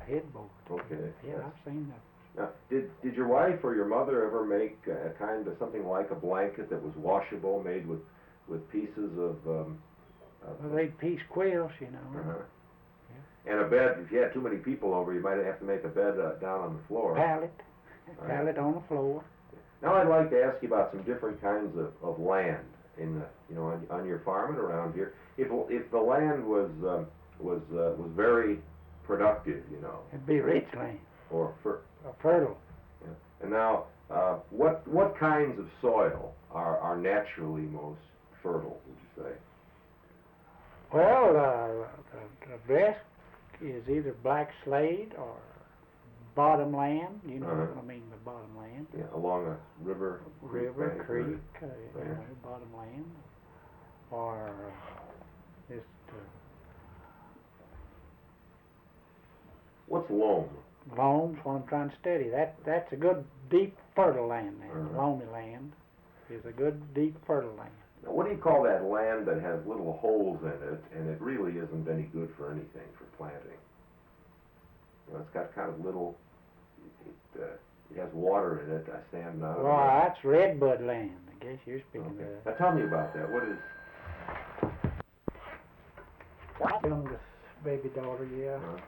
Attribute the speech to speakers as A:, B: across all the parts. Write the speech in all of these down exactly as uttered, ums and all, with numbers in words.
A: headboard.
B: Okay.
A: Yeah,
B: yes.
A: I've seen that.
B: Now, did, did your wife or your mother ever make a kind of something like a blanket that was washable, made with, with pieces of, um, of
A: Well, they'd piece quilts, you know.
B: uh-huh. And a bed, if you had too many people over, you might have to make a bed uh, down on the floor.
A: Pallet.
B: All
A: Pallet
B: right.
A: on the floor.
B: Now I'd like to ask you about some different kinds of, of land in the, you know, on, on your farm and around here. If, if the land was, um, was, uh, was very productive, you know.
A: It'd be rich land.
B: Or fer
A: Uh, fertile.
B: Yeah. And now, uh, what what kinds of soil are, are naturally most fertile, would you say?
A: Well, uh, the, the best is either black slate or bottom land. You know
B: Uh-huh.
A: what I mean by bottom land.
B: Yeah, along a river,
A: River,
B: bank, or-
A: creek, uh, you
B: Yeah.
A: know, bottom land. Or uh, just uh,
B: What's loam?
A: loam's what I'm trying to study. That that's a good deep fertile land there.
B: Uh-huh.
A: Loamy land is a good deep fertile land.
B: Now, what do you call that land that has little holes in it, and it really isn't any good for anything for planting? You know, it's got kind of little. It, uh, it has water in it. I stand out.
A: Well, that's redbud land. I guess you're speaking
B: Okay.
A: of
B: Now tell me about that. What is?
A: that. Youngest baby daughter, yeah.
B: Uh,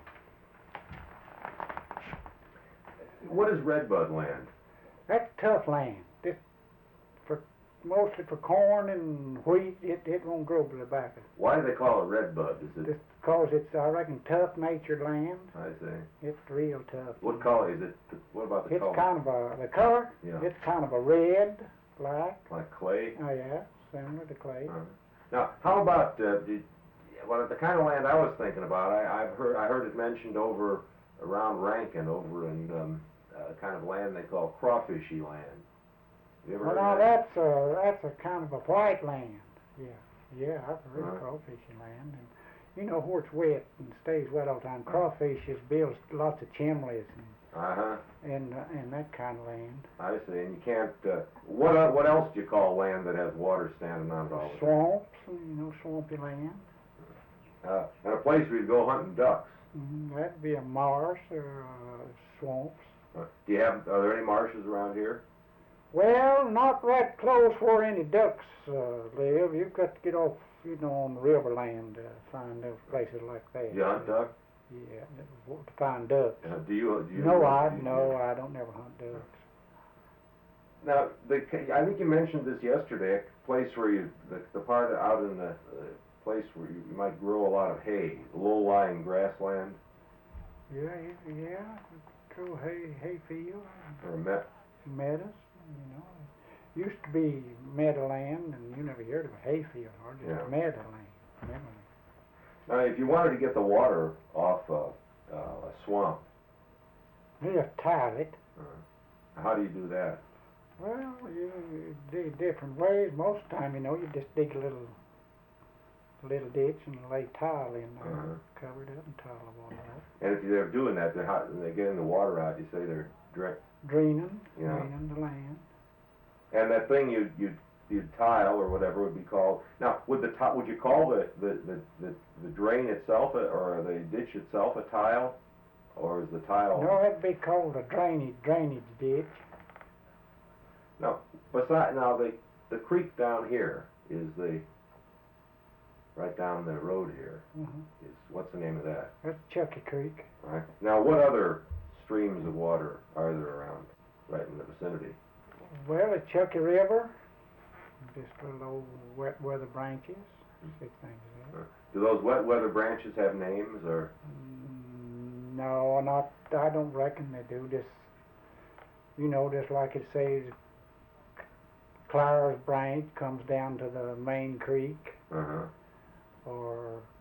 B: what is redbud land?
A: That's tough land. This for mostly for corn and wheat. It it won't grow to the back of it.
B: Why do they call it redbud? Is it?
A: Just because it's, I reckon, tough natured land.
B: I see.
A: It's real tough.
B: What color is it? What about the
A: It's
B: color?
A: kind of a, the color,
B: Yeah.
A: it's kind of a red, black.
B: Like clay.
A: Oh yeah, similar to clay.
B: Uh, now, how about uh, did, well, the kind of land I was thinking about? I, I've heard I heard it mentioned over around Rankin, over in um, uh, kind of land they call crawfishy land. You ever
A: Well,
B: heard
A: now
B: of that?
A: that's a, that's a kind of a white land. Yeah, yeah, I've heard
B: Uh-huh.
A: of crawfishing land. And you know where it's wet and stays wet all the time. Crawfish just builds lots of chimneys and
B: Uh huh.
A: and, uh, and that kind of land.
B: I see. And you can't. Uh, what uh, what else do you call land that has water standing on it all the time?
A: Swamps, you know, swampy land.
B: Uh, and a place where you go hunting ducks.
A: Mm-hmm. That'd be a marsh or uh, swamps.
B: Uh, do you have? Are there any marshes around here?
A: Well, not right close where any ducks uh, live. You've got to get off, you know, on the river land to find those places like that.
B: Do you hunt ducks?
A: Yeah, to find ducks.
B: Uh, do you? Do you?
A: No, I
B: do you-
A: no, I don't never hunt ducks.
B: Now, the, I think you mentioned this yesterday, a place where you, the, the part out in the uh, place where you might grow a lot of hay, low-lying grassland,
A: Yeah, yeah, yeah. True hay hay field,
B: or a met.
A: meadows. You know, it used to be meadowland, and you never heard of a hay field, or just
B: Yeah.
A: meadowland. meadowland.
B: Now, if you wanted to get the water off uh, uh, a swamp,
A: You just tile it.
B: uh, how do you do that?
A: Well, you, you do different ways. Most of the time, you know, you just dig a little, little ditch and lay tile in there,
B: Uh-huh.
A: cover it up and tile the water up.
B: And if they're doing that, they're how, when they're getting the water out, you say they're direct.
A: Draining,
B: Yeah.
A: draining the land.
B: And that thing you you you tile or whatever would be called. Now, would the ti- would you call the the, the, the the drain itself a, or the ditch itself a tile, or is the tile?
A: No, that'd be called a drainage drainage ditch.
B: No. Beside now the the creek down here is the right down the road here
A: Uh-huh.
B: is what's the name of that?
A: That's Chucky Creek.
B: Right. Now, what other streams of water are there around, right in the vicinity?
A: Well, the Chucky River, just little old wet weather branches, such things as that.
B: Uh, Do those wet weather branches have names, or?
A: Mm, no, not. I don't reckon they do. Just, you know, just like it says, Clara's branch comes down to the main creek,
B: Uh huh.
A: or